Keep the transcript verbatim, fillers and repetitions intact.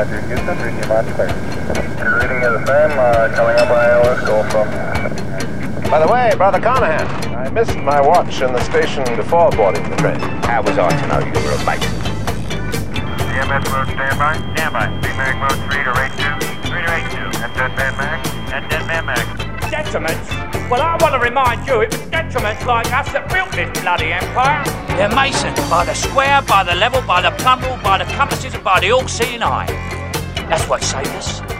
Roger, Houston, reading you much clear. Reading of the same, uh, coming up on A L S, go from. By the way, Brother Conahan, I missed my watch in the station before boarding the train. How was I to know you were a mate? D M S mode standby. Standby. B-Mag mode three to rate two. three to rate two. And dead man mag. And dead man mag. Detriments? Well, I want to remind you, it was detriments like us that built this bloody empire. They're masons, by the square, by the level, by the plumble, by the compasses, and by the all-seeing eye. That's what saved us.